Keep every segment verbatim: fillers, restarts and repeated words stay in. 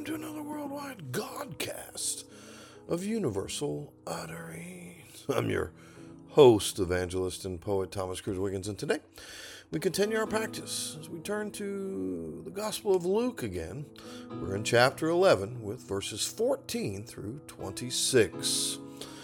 to another worldwide Godcast of Universal Utterings. I'm your host, evangelist, and poet Thomas Cruz Wiggins, and today we continue our practice as we turn to the Gospel of Luke again. We're in chapter eleven with verses fourteen through twenty-six.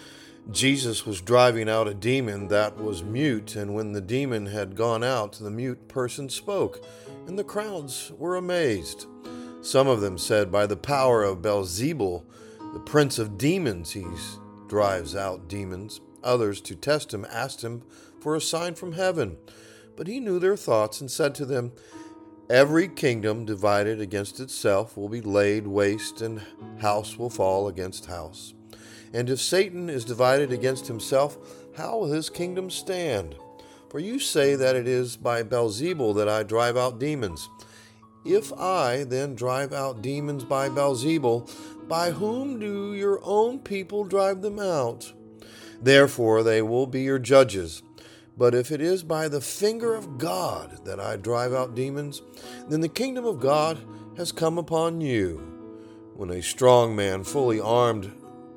Jesus was driving out a demon that was mute, and when the demon had gone out, the mute person spoke, and the crowds were amazed. Some of them said, "By the power of Beelzebul, the prince of demons, he drives out demons." Others, to test him, asked him for a sign from heaven. But he knew their thoughts and said to them, "Every kingdom divided against itself will be laid waste, and house will fall against house. And if Satan is divided against himself, how will his kingdom stand? For you say that it is by Beelzebul that I drive out demons. If I then drive out demons by Beelzebul, by whom do your own people drive them out? Therefore they will be your judges. But if it is by the finger of God that I drive out demons, then the kingdom of God has come upon you. When a strong man, fully armed,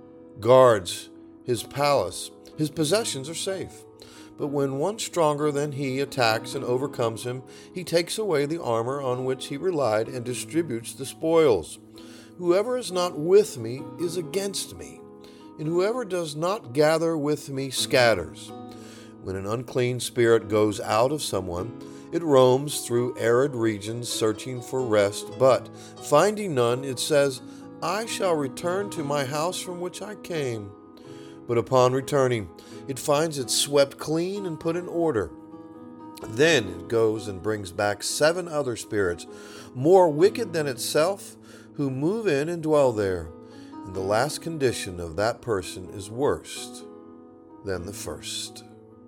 guards his palace, his possessions are safe. But when one stronger than he attacks and overcomes him, he takes away the armor on which he relied and distributes the spoils. Whoever is not with me is against me, and whoever does not gather with me scatters. When an unclean spirit goes out of someone, it roams through arid regions searching for rest, but finding none, it says, 'I shall return to my house from which I came.' But upon returning, it finds it swept clean and put in order. Then it goes and brings back seven other spirits, more wicked than itself, who move in and dwell there. And the last condition of that person is worse than the first."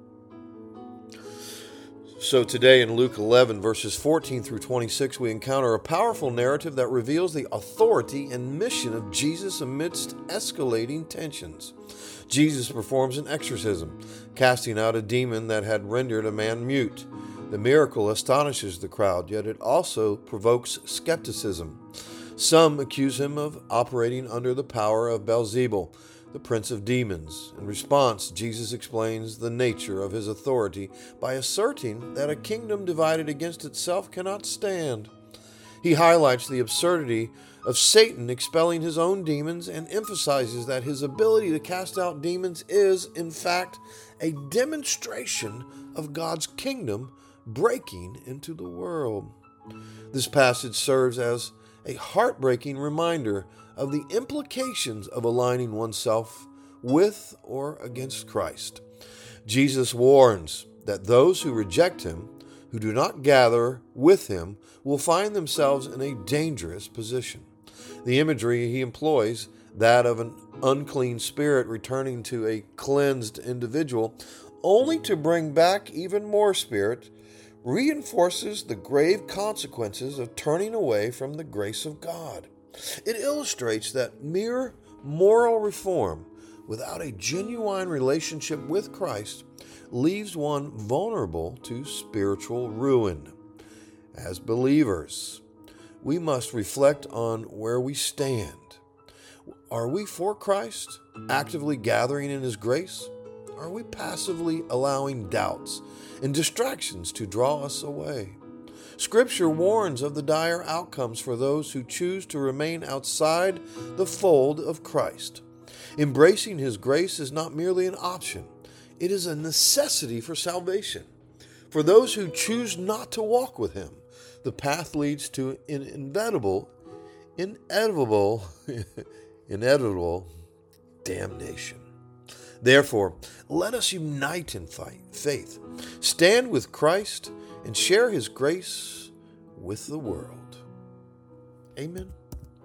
So today in Luke eleven, verses fourteen through twenty-six, we encounter a powerful narrative that reveals the authority and mission of Jesus amidst escalating tensions. Jesus performs an exorcism, casting out a demon that had rendered a man mute. The miracle astonishes the crowd, yet it also provokes skepticism. Some accuse him of operating under the power of Beelzebul, the prince of demons. In response, Jesus explains the nature of his authority by asserting that a kingdom divided against itself cannot stand. He highlights the absurdity of Satan expelling his own demons and emphasizes that his ability to cast out demons is, in fact, a demonstration of God's kingdom breaking into the world. This passage serves as a heartbreaking reminder of the implications of aligning oneself with or against Christ. Jesus warns that those who reject him, who do not gather with him, will find themselves in a dangerous position. The imagery he employs, that of an unclean spirit returning to a cleansed individual, only to bring back even more spirit, reinforces the grave consequences of turning away from the grace of God. It illustrates that mere moral reform without a genuine relationship with Christ leaves one vulnerable to spiritual ruin. As believers, we must reflect on where we stand. Are we for Christ, actively gathering in his grace? Are we passively allowing doubts and distractions to draw us away? Scripture warns of the dire outcomes for those who choose to remain outside the fold of Christ. Embracing his grace is not merely an option, it is a necessity for salvation. For those who choose not to walk with him, the path leads to an inevitable, inevitable, inevitable damnation. Therefore, let us unite in faith, stand with Christ, and share his grace with the world. Amen.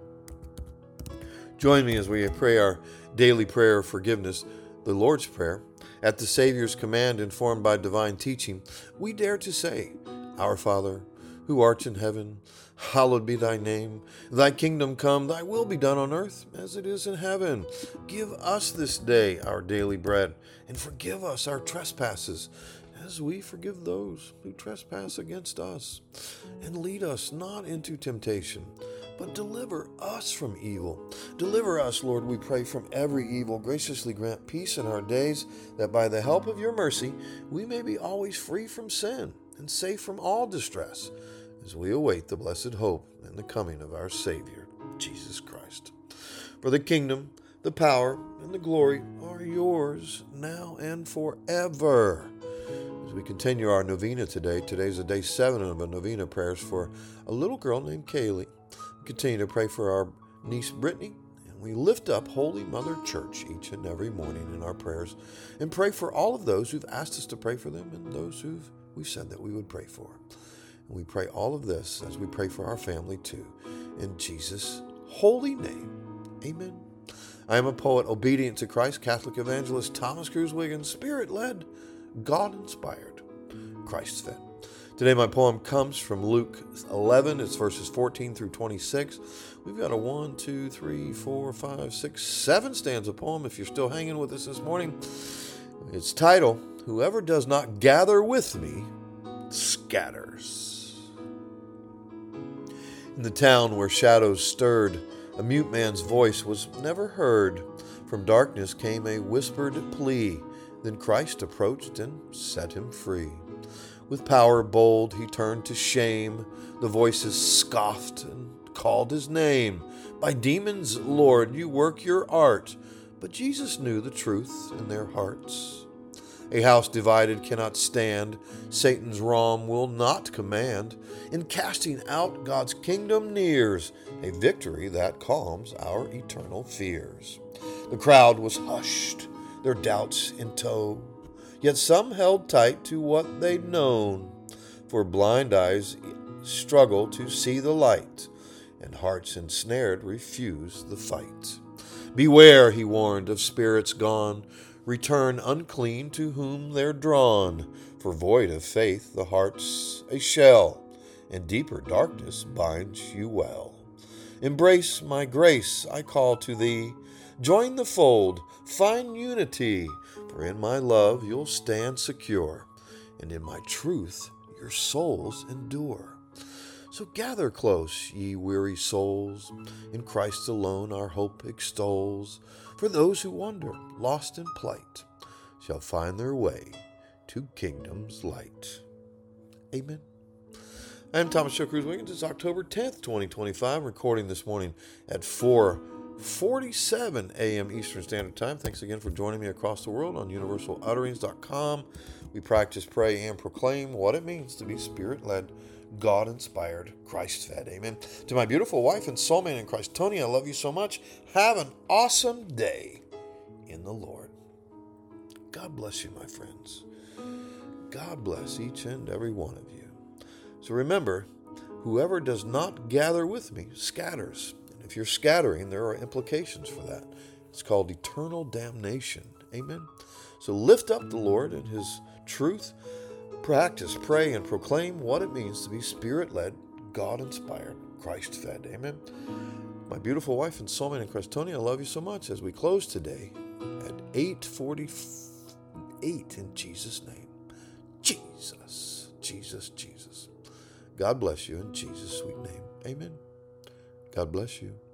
Join me as we pray our daily prayer of forgiveness, the Lord's Prayer. At the Savior's command, informed by divine teaching, we dare to say, "Our Father, who art in heaven, hallowed be thy name. Thy kingdom come, thy will be done on earth as it is in heaven. Give us this day our daily bread, and forgive us our trespasses, as we forgive those who trespass against us. And lead us not into temptation, but deliver us from evil. Deliver us, Lord, we pray, from every evil. Graciously grant peace in our days, that by the help of your mercy we may be always free from sin and safe from all distress, as we await the blessed hope and the coming of our Savior, Jesus Christ. For the kingdom, the power, and the glory are yours now and forever. As we continue our novena today, today's a day seven of a novena prayers for a little girl named Kaylee. We continue to pray for our niece Brittany, and we lift up Holy Mother Church each and every morning in our prayers, and pray for all of those who've asked us to pray for them and those who we've said that we would pray for. And we pray all of this as we pray for our family too, in Jesus' holy name. Amen. I am a poet, obedient to Christ, Catholic evangelist Thomas Cruz Wiggins, Spirit-led, God-inspired, Christ-fed. Today my poem comes from Luke eleven. It's verses fourteen through twenty-six. We've got a one, two, three, four, five, six, seven stanza poem if you're still hanging with us this morning. Its title, Whoever Does Not Gather With Me Scatters. In the town where shadows stirred, a mute man's voice was never heard. From darkness came a whispered plea. Then Christ approached and set him free. With power bold he turned to shame. The voices scoffed and called his name. By demons, Lord, you work your art. But Jesus knew the truth in their hearts. A house divided cannot stand. Satan's realm will not command. In casting out, God's kingdom nears, a victory that calms our eternal fears. The crowd was hushed, their doubts in tow, yet some held tight to what they'd known, for blind eyes struggle to see the light, and hearts ensnared refuse the fight. Beware, he warned, of spirits gone, return unclean to whom they're drawn, for void of faith the heart's a shell, and deeper darkness binds you well. Embrace my grace, I call to thee. Join the fold, find unity, for in my love you'll stand secure, and in my truth your souls endure. So gather close, ye weary souls, in Christ alone our hope extols, for those who wander, lost in plight, shall find their way to kingdom's light. Amen. I am Thomas Cruz Wiggins. It's October tenth, twenty twenty-five, recording this morning at four forty-seven a.m. Eastern Standard Time. Thanks again for joining me across the world on universal utterings dot com. We practice, pray, and proclaim what it means to be Spirit-led, God-inspired, Christ-fed. Amen. To my beautiful wife and soulmate in Christ, Tony, I love you so much. Have an awesome day in the Lord. God bless you, my friends. God bless each and every one of you. So remember, whoever does not gather with me scatters. If you're scattering, there are implications for that. It's called eternal damnation. Amen. So lift up the Lord and his truth. Practice, pray, and proclaim what it means to be Spirit-led, God-inspired, Christ-fed. Amen. My beautiful wife and soulmate in Christ, Tony, I love you so much as we close today at eight forty-eight in Jesus' name. Jesus, Jesus, Jesus. God bless you in Jesus' sweet name. Amen. God bless you.